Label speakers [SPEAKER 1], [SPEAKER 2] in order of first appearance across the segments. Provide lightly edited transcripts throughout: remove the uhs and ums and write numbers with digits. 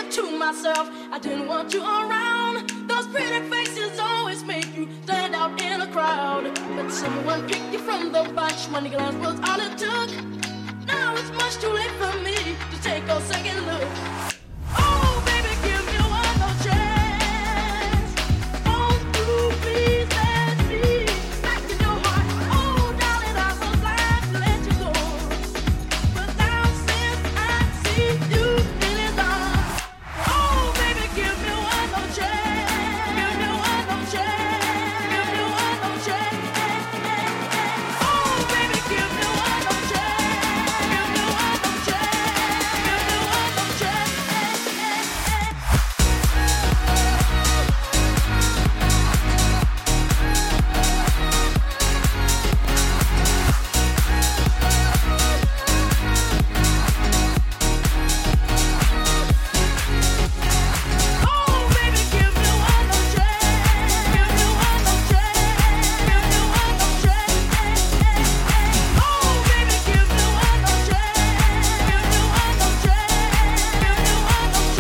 [SPEAKER 1] to myself, I didn't want you around. Those pretty faces always make you stand out in a crowd. But someone picked you from the bunch. One glance was all it took. Now it's much too late for me to take a second look. Oh, baby, give me one more chance. Won't you please let me back in your heart? Oh, darling, I was glad to let you go. But now since I see you feeling lost, oh, baby, give me one more chance. Give me one more chance. Give me one more chance. Oh, baby, give me one more chance. Give me one more chance. Give me one more chance. Oh, baby, give me one more chance. Give me one more chance. Give me one more chance. Oh, baby, give me one more chance. Give me one more chance. Give me one more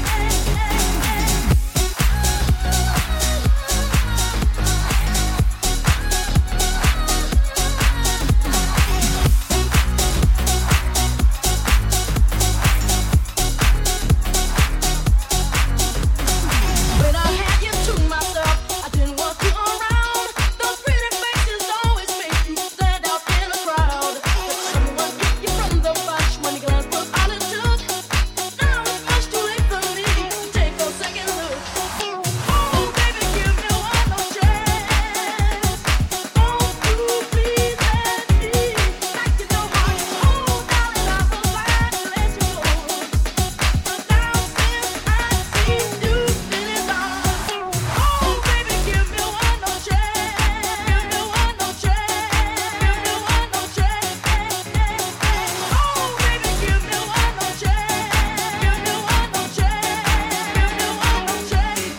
[SPEAKER 1] When I had you to myself, I didn't want you around. Those pretty faces always make you stand out in a crowd. But someone picked you from the bunch. One glance was all it took. Now it's much too late for me to take a second look. Oh, baby, give me one more chance. Won't you please let me back in your heart? Oh, darling, I was glad to let you go. But now since I see you feeling lost, oh, baby, give me one more chance. Give me one more chance. Give me one more chance. Oh, baby, give me one more chance. Give me one more chance. Give me one more chance.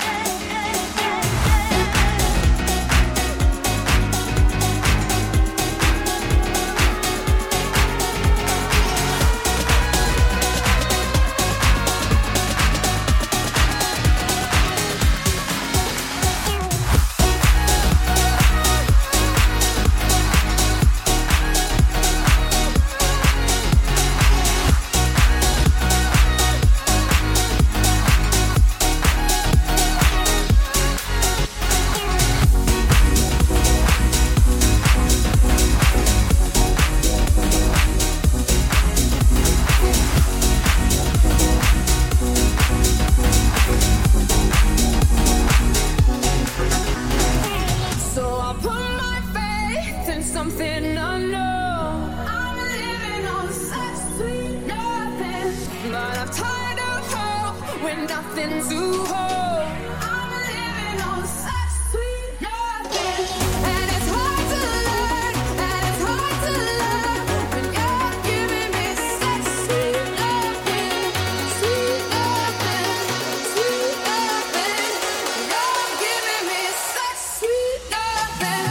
[SPEAKER 1] So I put my faith in something unknown. I'm living on such sweet nothing, but I'm tired of hope when nothing's to hold. I'm living on such sweet nothing, and it's hard to learn, and it's hard to love when you're giving me such sweet nothing, sweet nothing, sweet nothing. You're giving me such sweet nothing.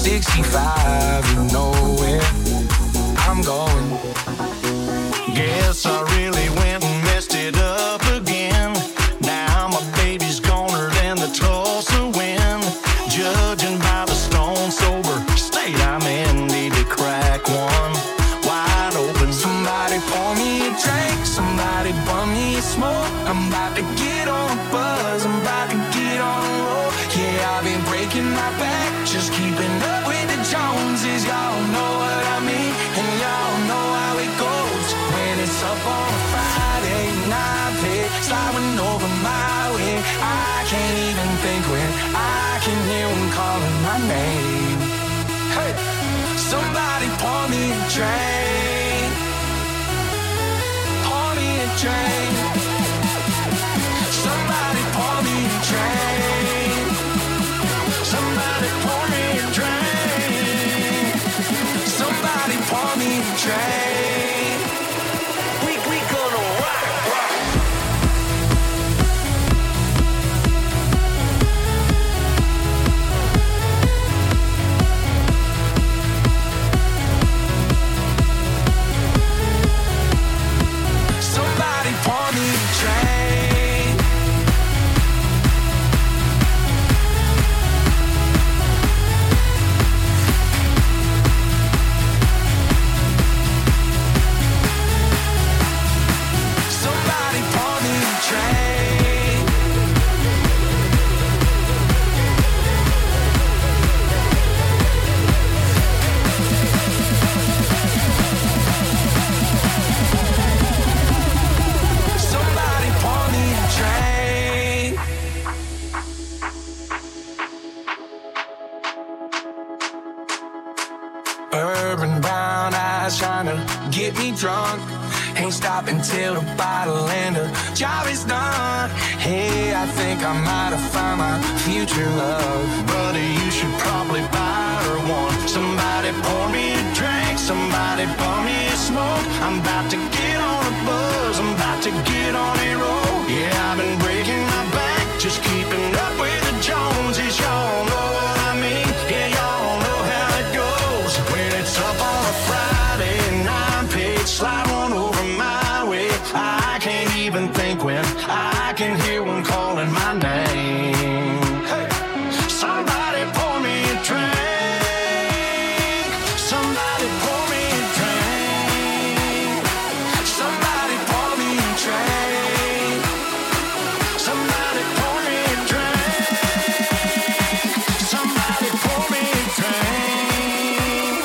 [SPEAKER 2] 65, you know where I'm going. Guess I really went and messed it up again. Now my baby's goner than the Tulsa wind. Judging by the stone sober state I'm in, need to crack one wide open. Somebody pour me a drink, somebody bum me a smoke. I'm about to get on a buzz, I'm about to get on a roll. Yeah, I've been breaking my back, just keeping up with the Joneses. Y'all know what I mean, and y'all know how it goes. When it's up on a Friday night, play sliding over my way. I can't even think when I can hear them calling my name. Hey, somebody pour me a drink, pour me a drink. Somebody pour me a drink, somebody pour me a drink, somebody pour me a drink. We gonna rock. Somebody pour me a drink. Somebody pour me a drink. Somebody pour me a drink. Urban brown eyes trying to get me drunk. Ain't stopping till the bottle and the job is done. Hey, I think I might have found my future love. Buddy, you should probably buy her one. Somebody pour me a drink, somebody pour me a smoke. I'm about to get on a buzz, I'm about to get on a roll. Yeah, I've been breaking my back, just keeping up with the Joneses. Y'all know what I mean, yeah, y'all know how it goes. When it's up on a Friday night, page slide one over my way. I can't even think when I can hear one calling my name. Hey, somebody pour me a drink, somebody pour me a drink, somebody pour me a drink, somebody pour me a drink, somebody pour me a drink.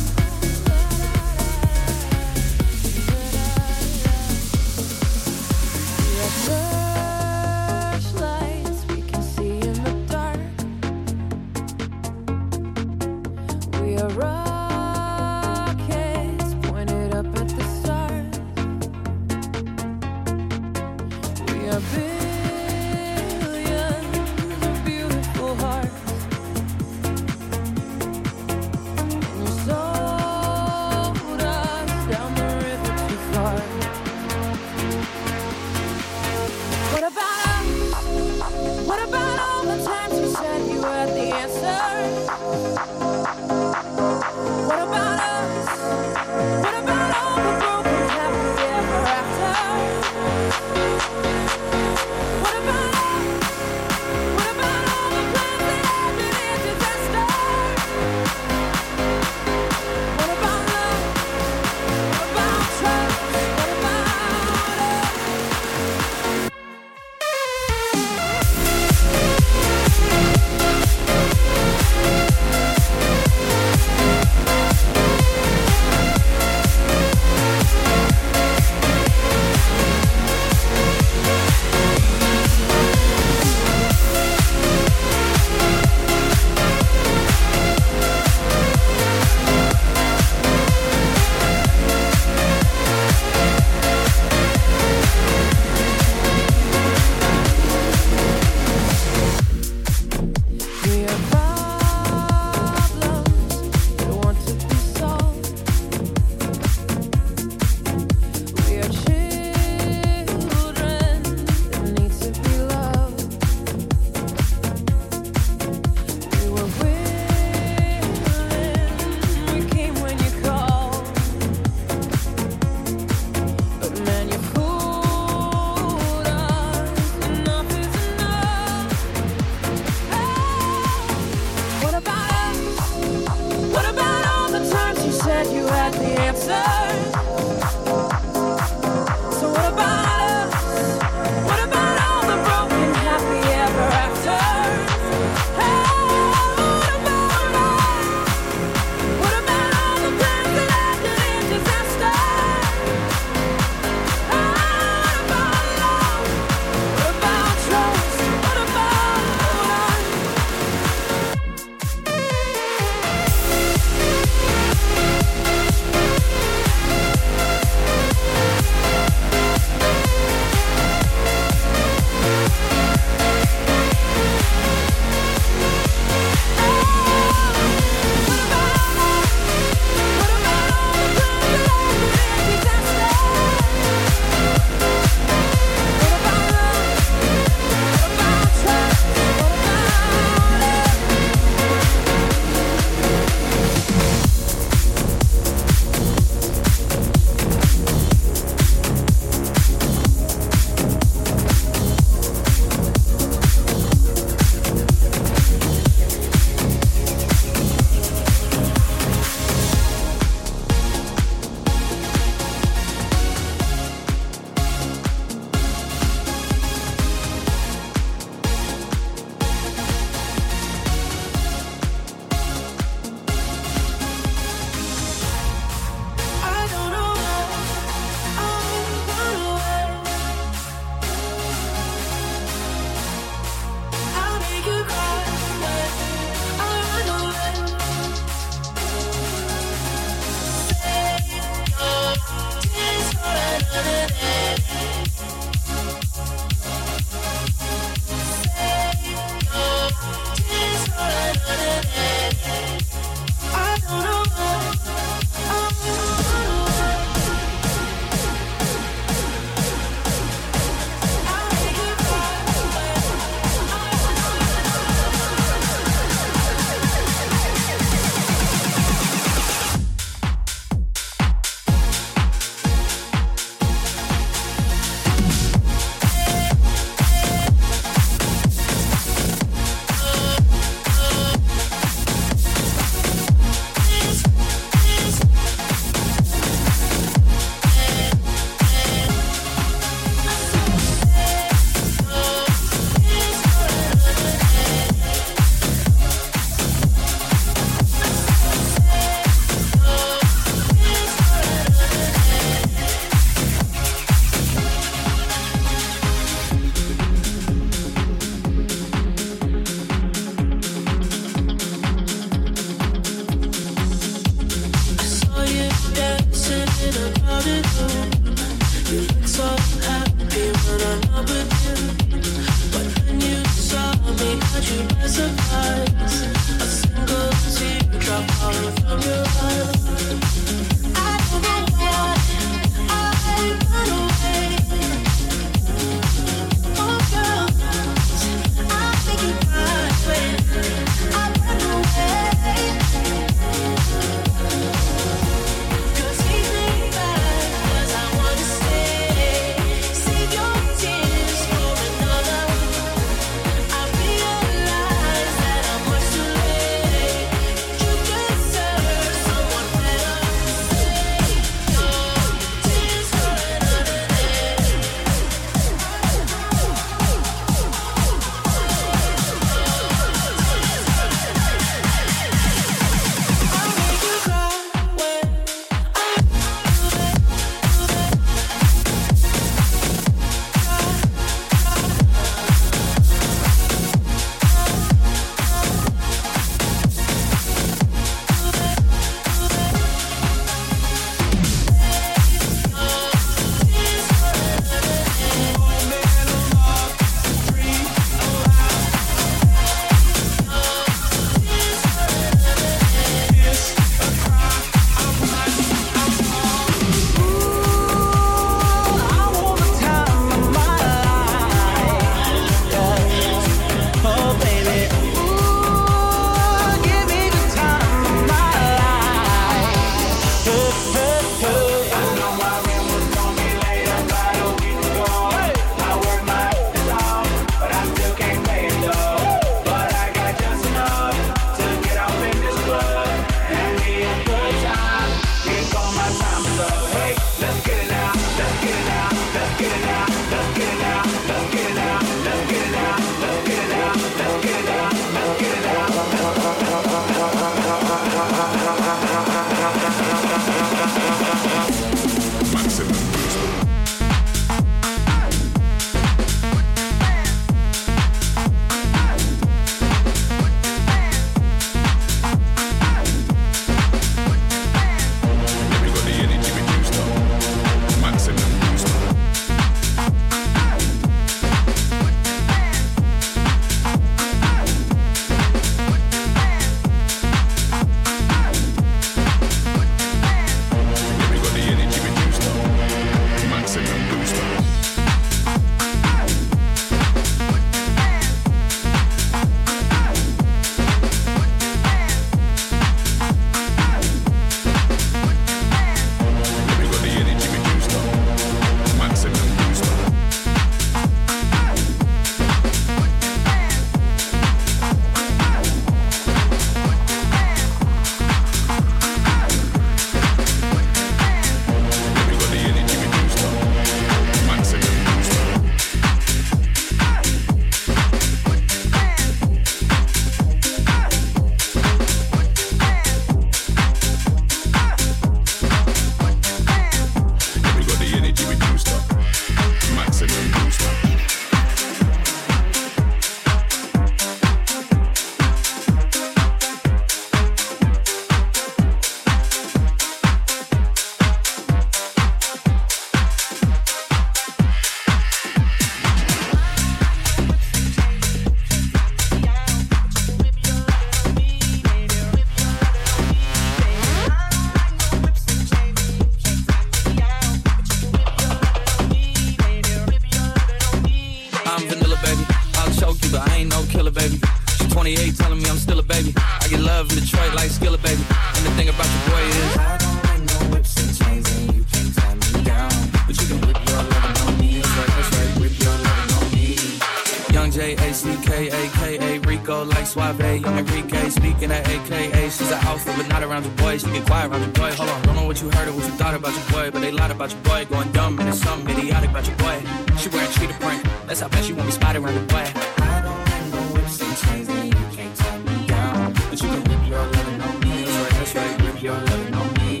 [SPEAKER 3] 28 telling me I'm still a baby. I get love in Detroit like Skilla, baby. And the thing about your boy is I don't like no whips and chains and you can't tie me down. But you can whip your lovin' on me. That's right, whip your lovin' on me. Young J-A-C-K-A-K-A Rico like Suave, young Enrique speaking at AKA. She's an alpha but not around your boy. She get quiet around your boy. Hold on, don't know what you heard or what you thought about your boy, but they lied about your boy. Going dumb and there's something idiotic about your boy. She wearing cheetah print. That's how bad she won't be spotted around your boy. I don't like no whips and chains and you can't tie me down. But you can whip your lovin' on me. That's right, whip your lovin' on me.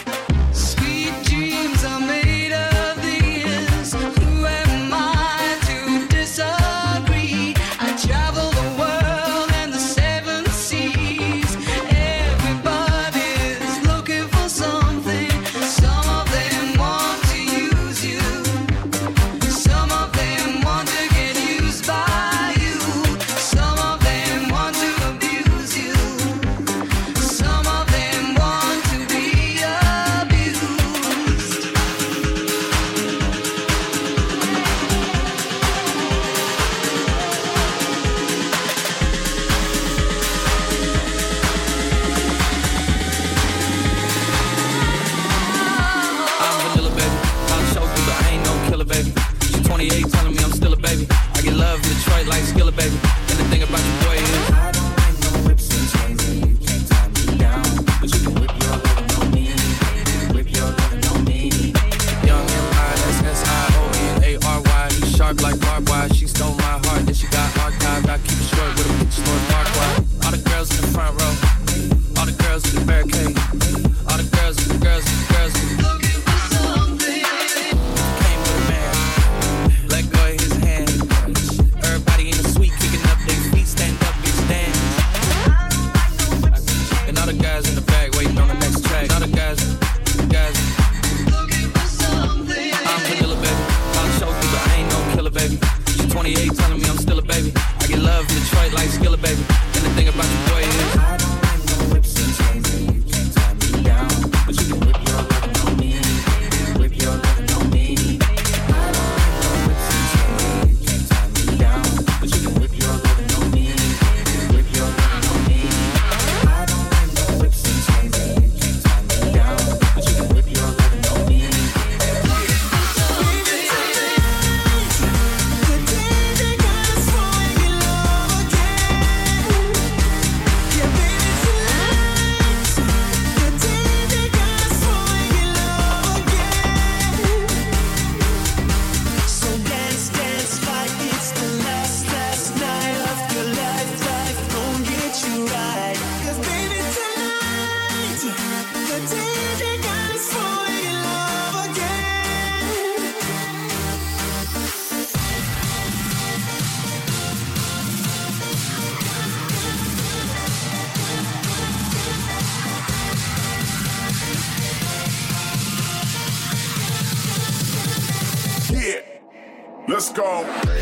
[SPEAKER 3] Sweet dreams are made of these. Who am I to disagree? I travel the world and the seven seas. Everybody's looking for something. Some of them want to use you. Some of them want to get used by you. like Skilla, baby. And the thing about your boy is I don't like no whips and chains, and you can't tie me down. But you can whip your lovin' on me, whip your lovin' on me. I don't like no whips and chains, and you can't tie me down. But you can whip your lovin' on me, whip your lovin' on me. I don't like no whips and chains, and you can't tie me down. But you can whip your lovin' on me.
[SPEAKER 4] Let's go.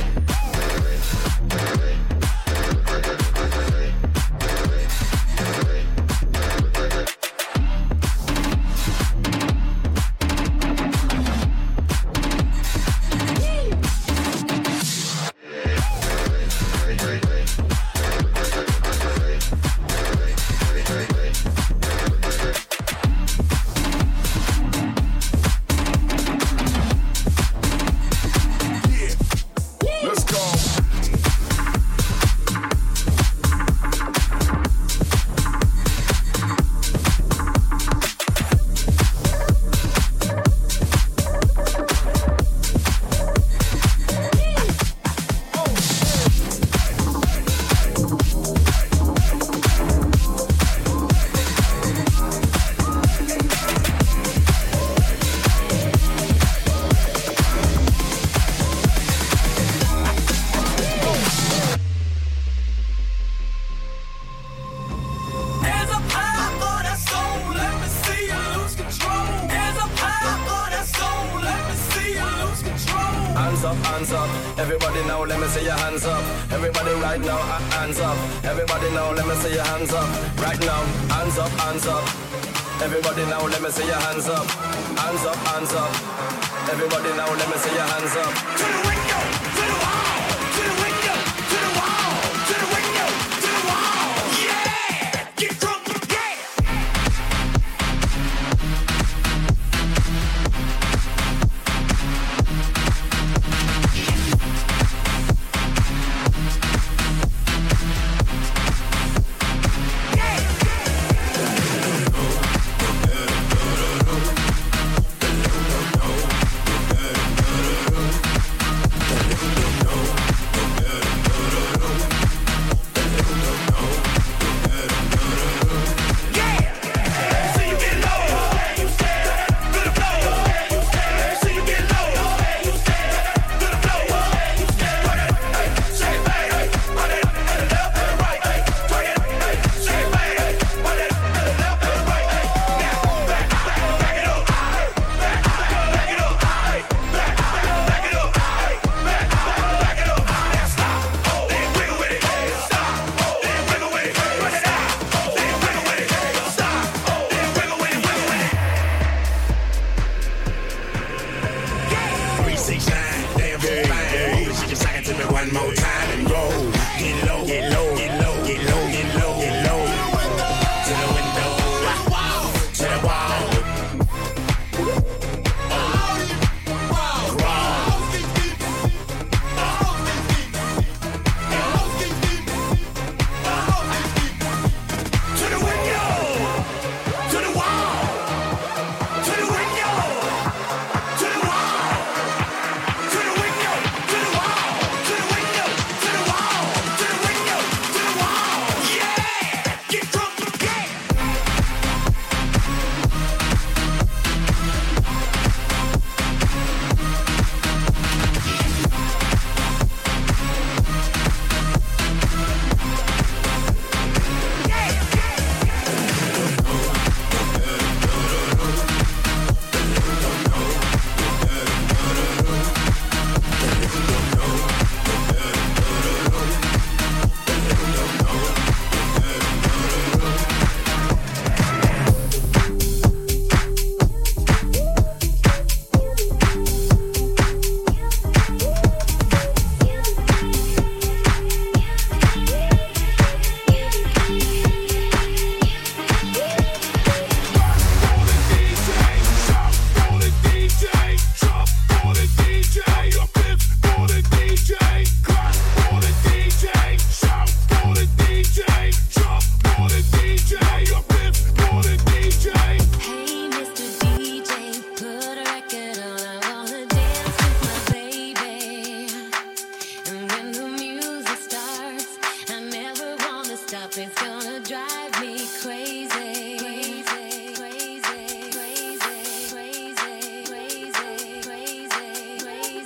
[SPEAKER 5] Hands up, everybody now, let me see your hands up. Everybody right now, hands up. Everybody now, let me see your hands up. Right now, hands up, hands up. Everybody now, let me see your hands up. Hands up, hands up. Everybody now, let me see your hands up. To the window, to the wall, to the window, to the wall, to the window, to the wall. Yeah, get drunk, yeah.
[SPEAKER 1] Stuff is gonna drive me crazy. Crazy, crazy, crazy, crazy, crazy, crazy, crazy,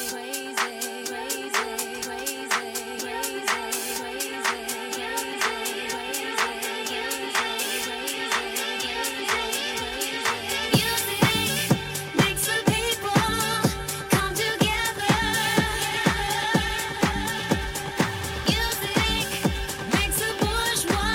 [SPEAKER 1] Music makes the people come together. Music makes the bourgeois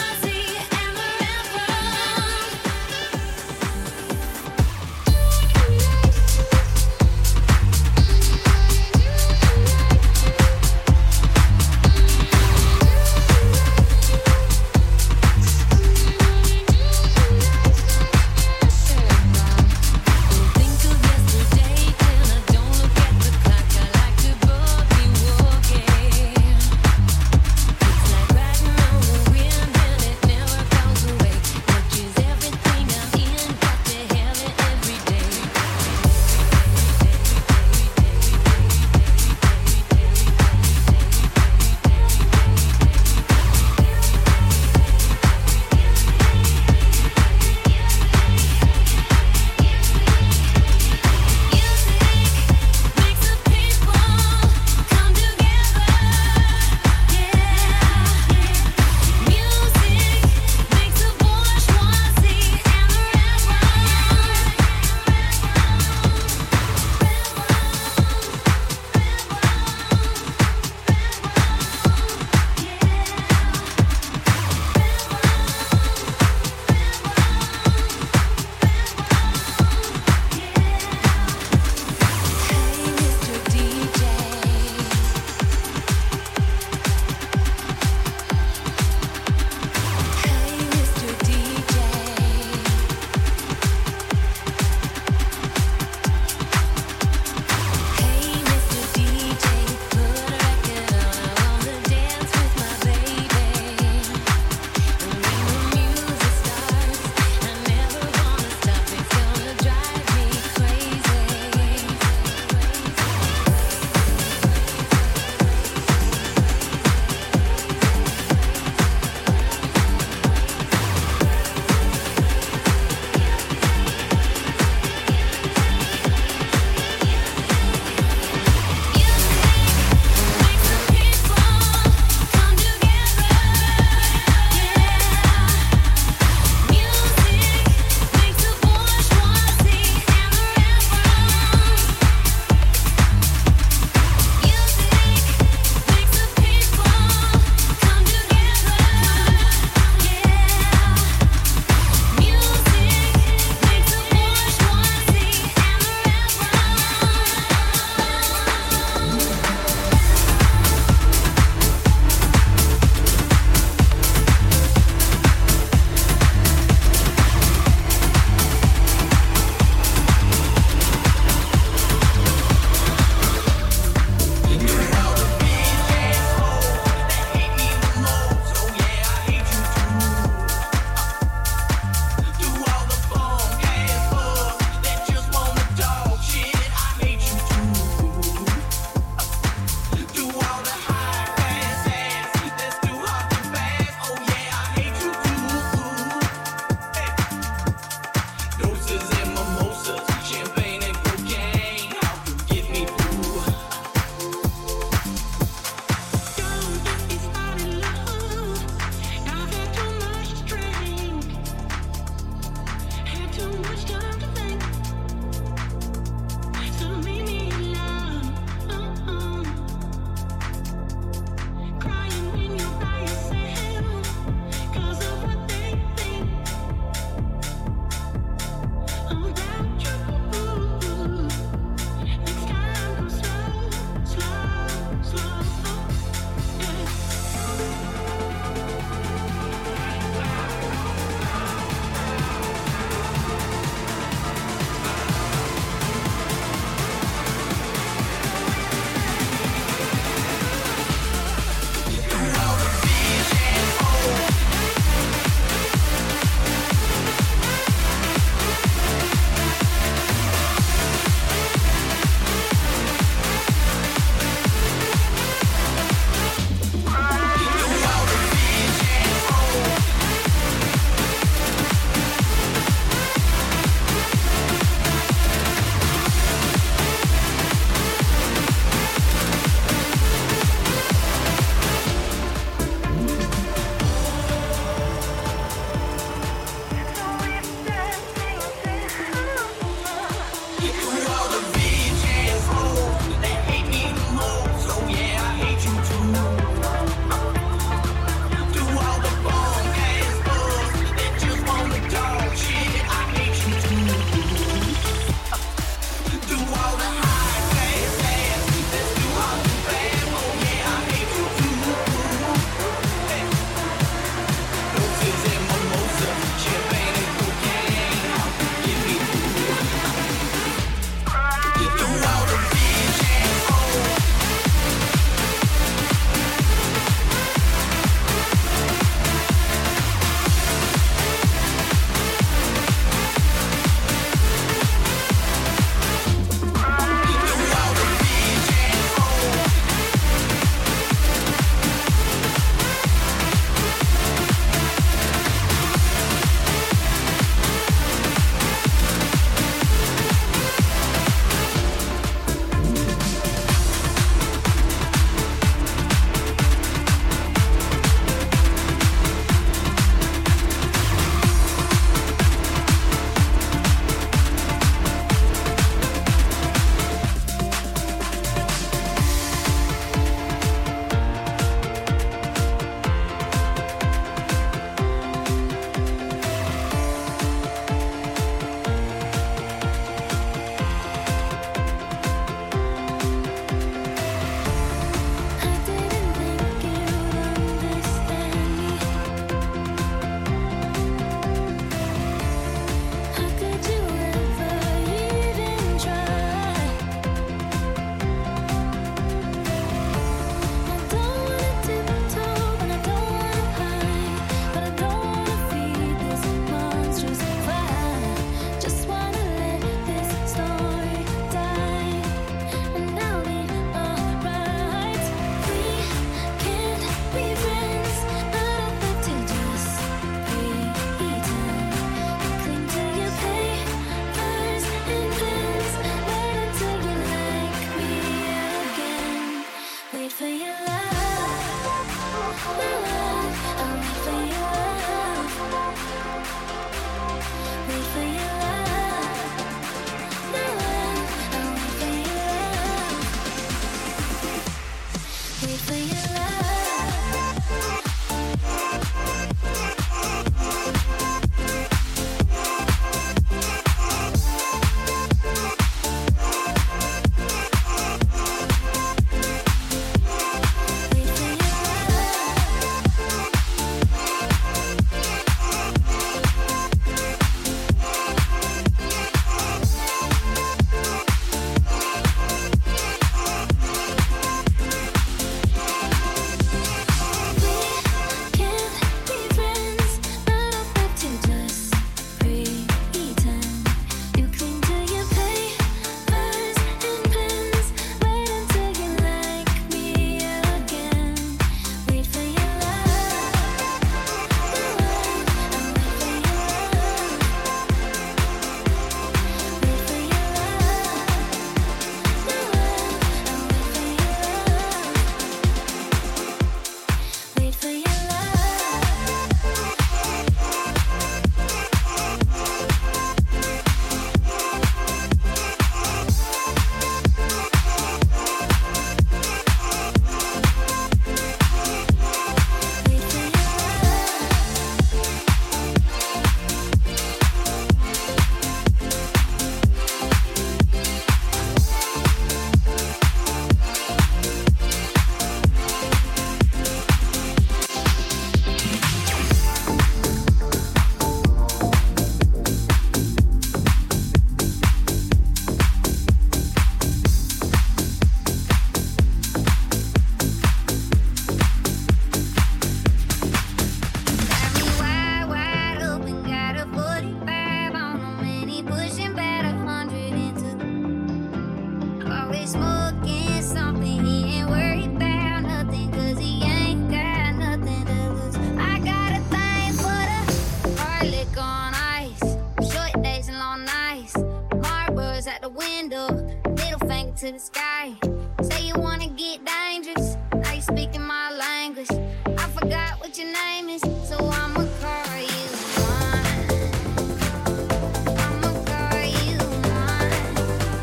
[SPEAKER 4] to the sky. Say you wanna get dangerous, now you speaking my language. I forgot what your name is, so I'ma call you mine. I'ma call you mine.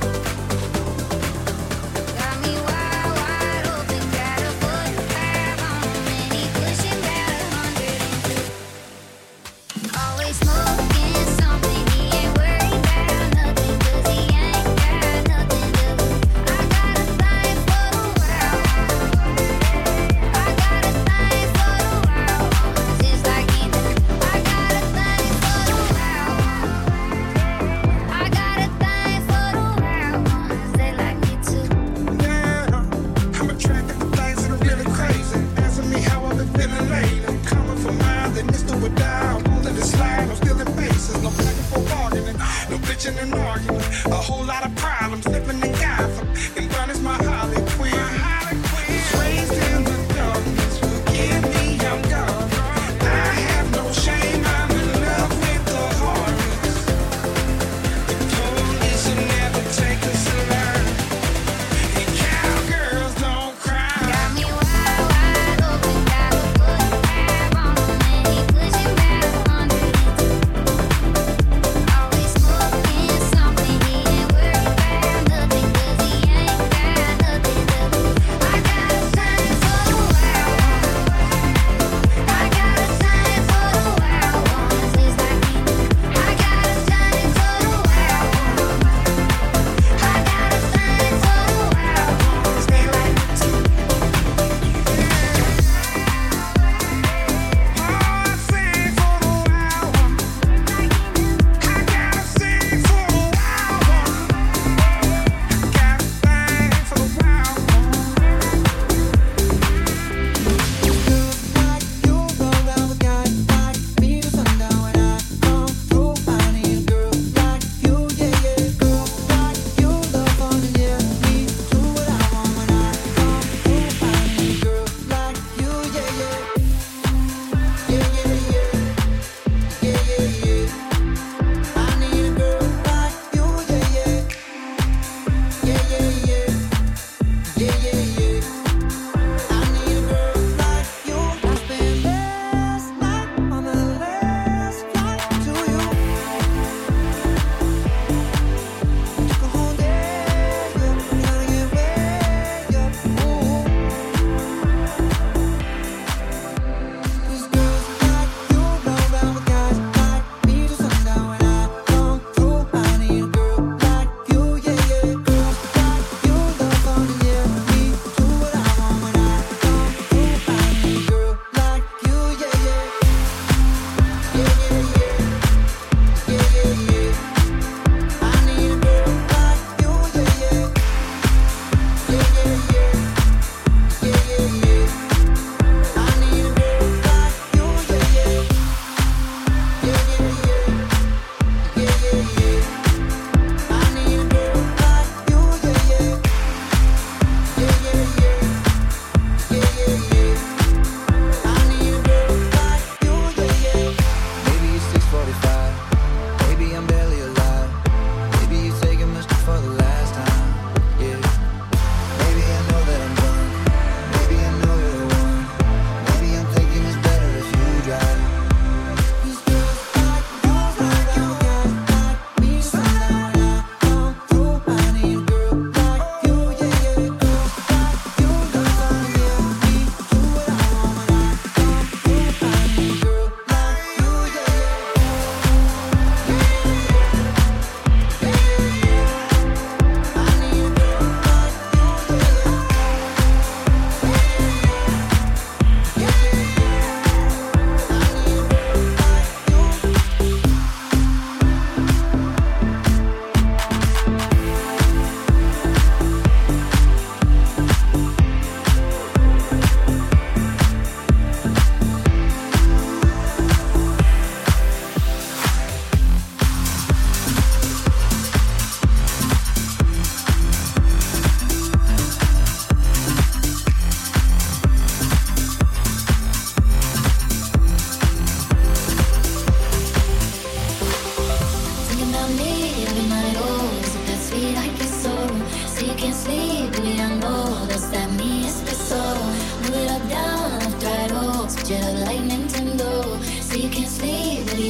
[SPEAKER 4] Got me wide, wide open, got a 45 on him, and he pushing about 102. Always smoking something, he ain't worried about nothing, 'cause he ain't got nothing to lose. I got a thing for the wild ones. I got a thing for the wild ones. It's like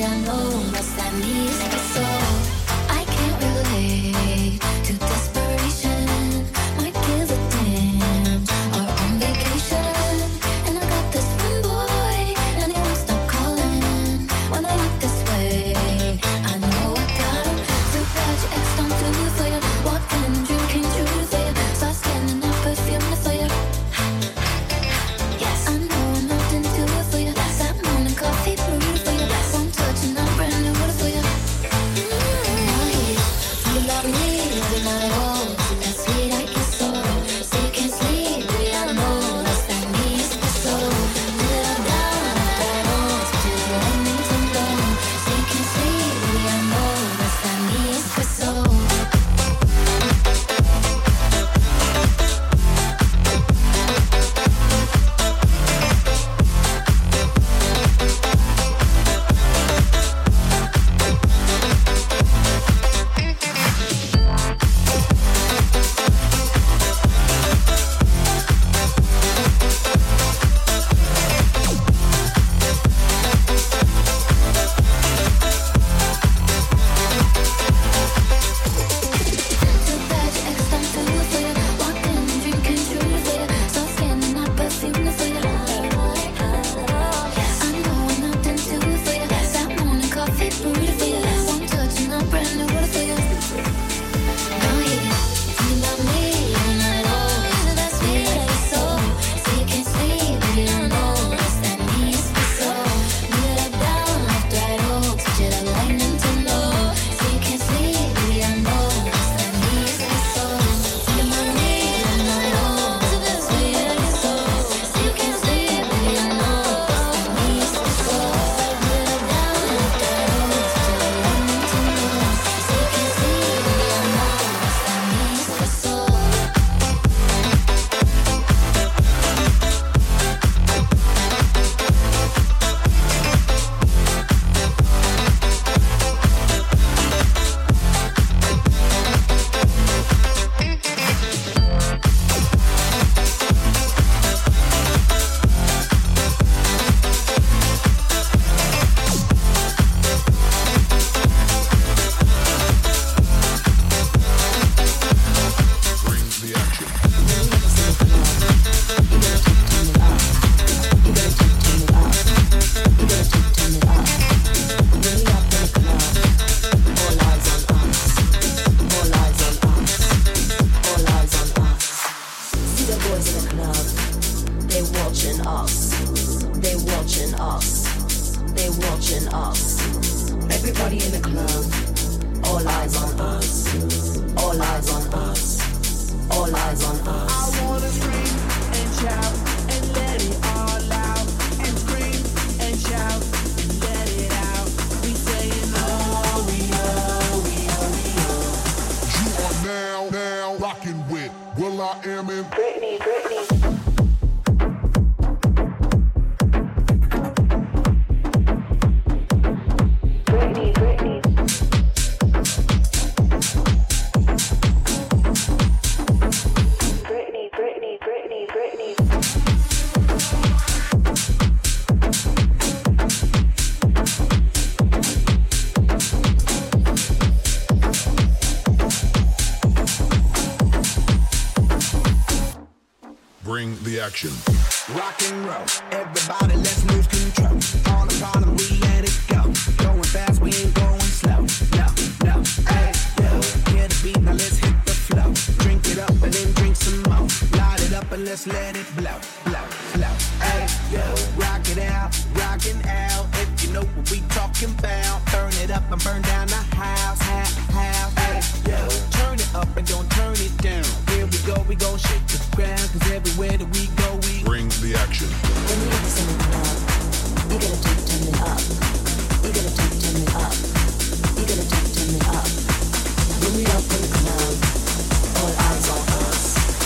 [SPEAKER 6] Action.
[SPEAKER 7] Rock and roll, everybody, let's lose control. All the problem, we let it go. Going fast, we ain't going slow. No, no, hey, yo, hear the beat, now let's hit the flow. Drink it up and then drink some more. Light it up and let's let it blow, blow, blow. Hey, yo, rock it out, rockin' out. If you know what we talking about, burn it up and burn down the house, house. Hey, yo, turn it up and don't turn it down. Here we gon' shake the ground, cause everywhere that we go, we
[SPEAKER 6] bring the action.
[SPEAKER 8] When you listen in the club, you gotta turn it up. You gotta turn it up. You gotta turn it up. When we up in the club, all eyes on us.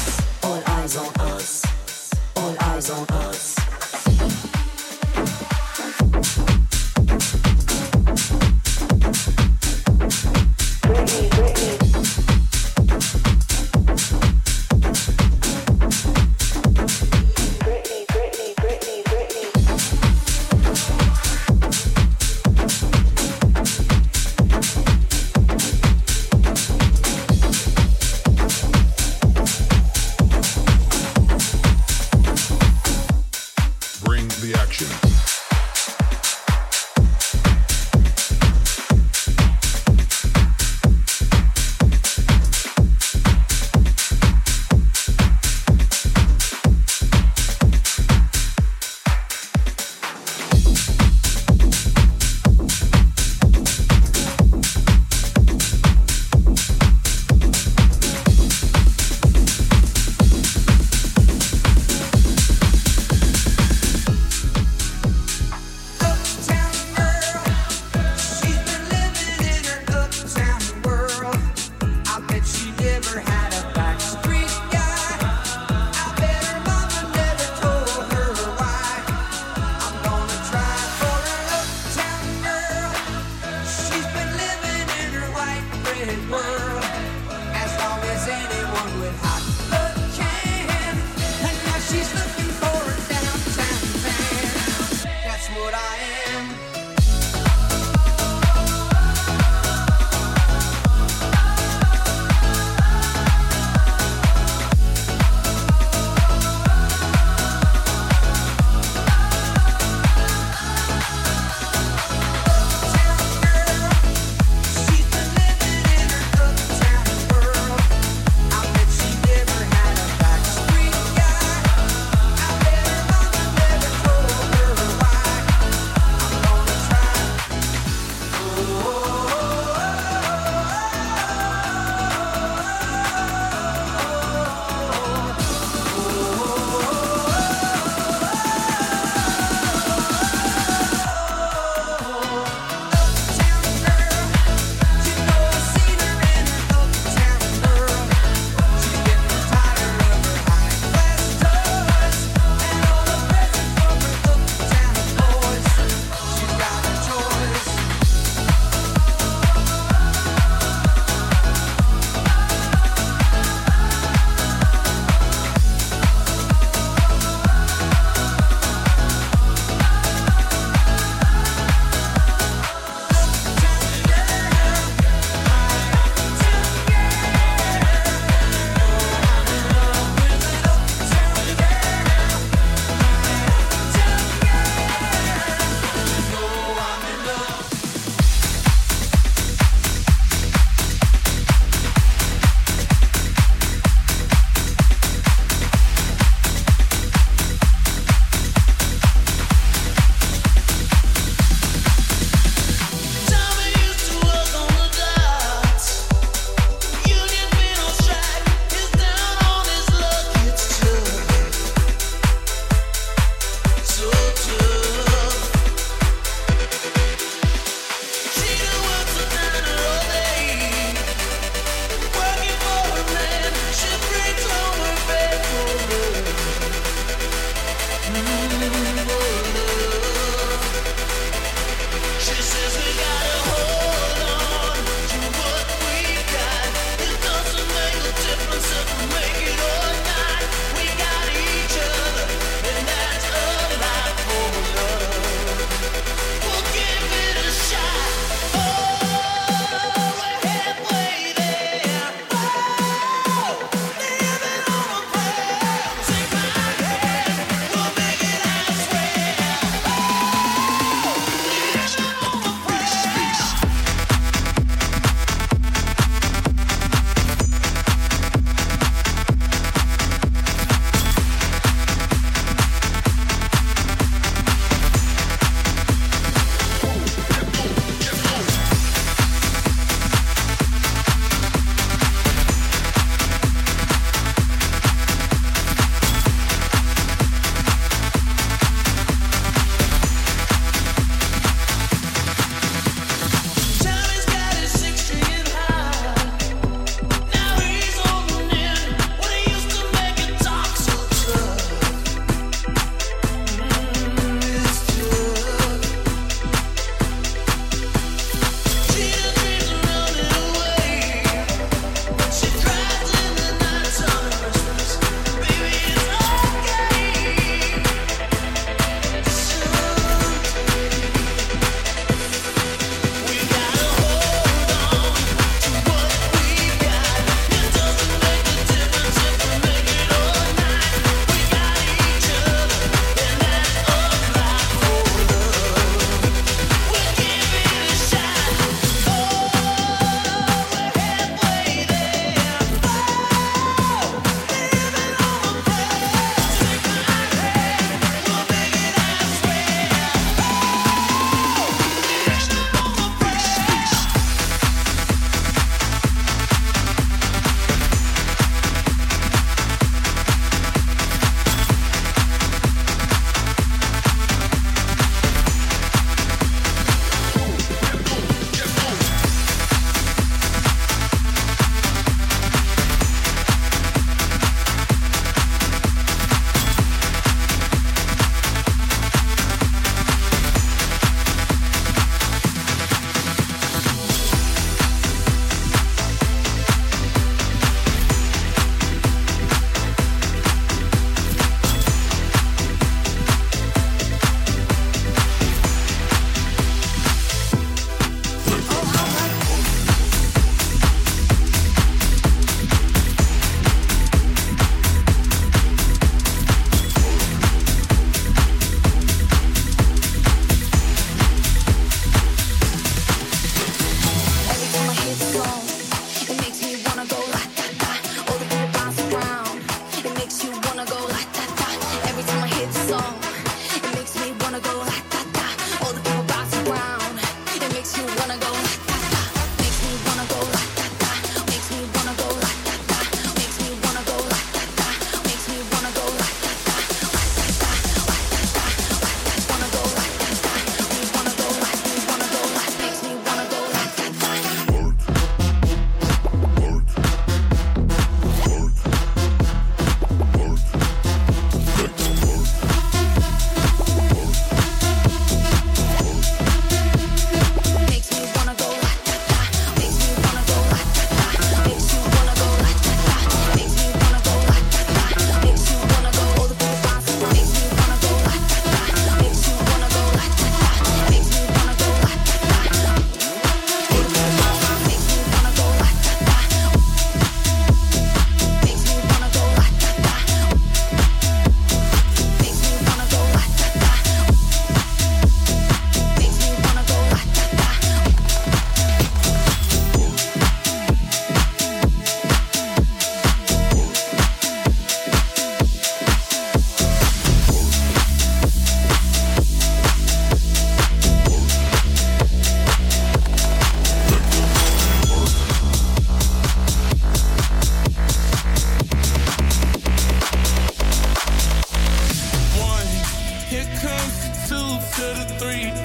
[SPEAKER 8] All eyes on us. All eyes on us.
[SPEAKER 9] what I am.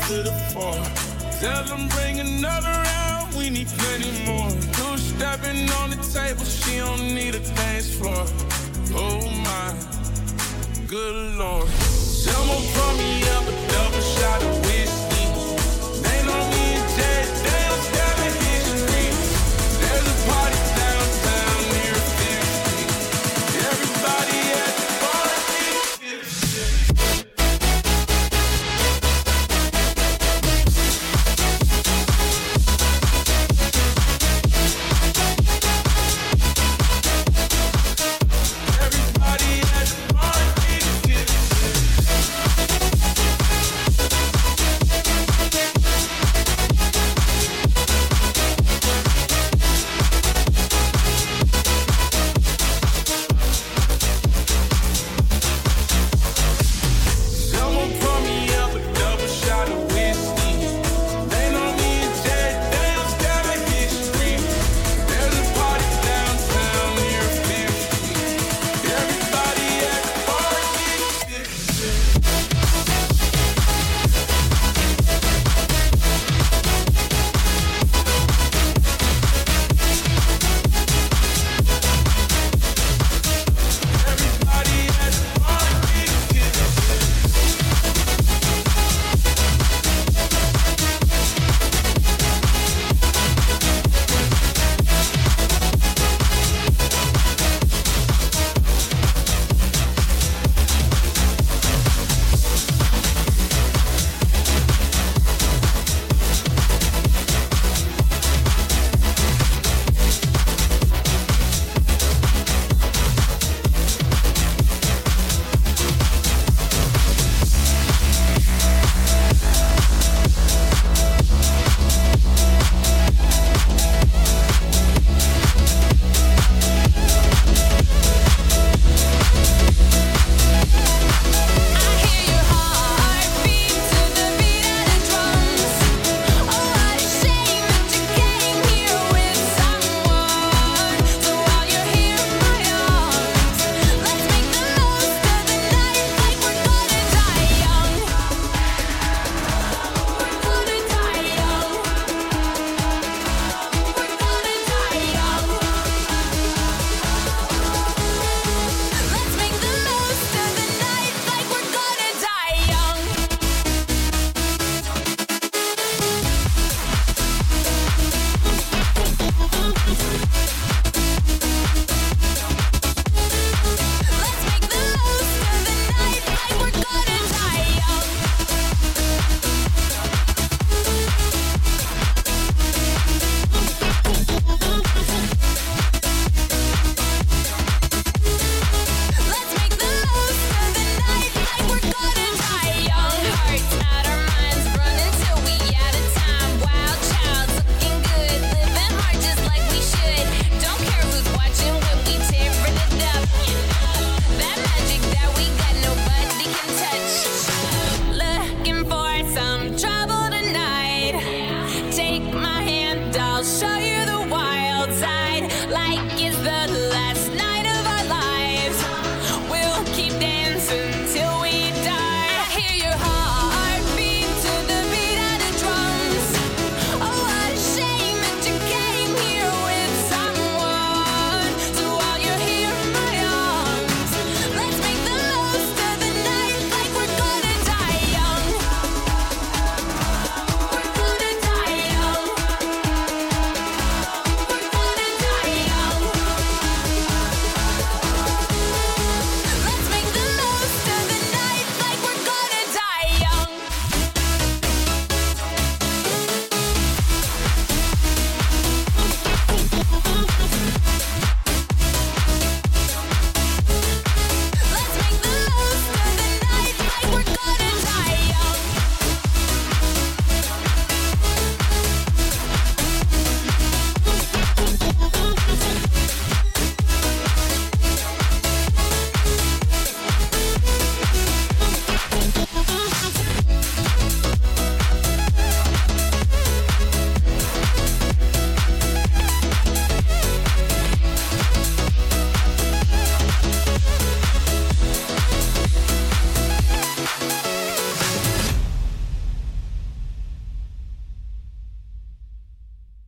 [SPEAKER 9] to the floor. Tell them bring another round, we need plenty more. Two stepping on the table, she don't need a dance floor. Oh my, good Lord. Someone pour me up a double shot of whiskey.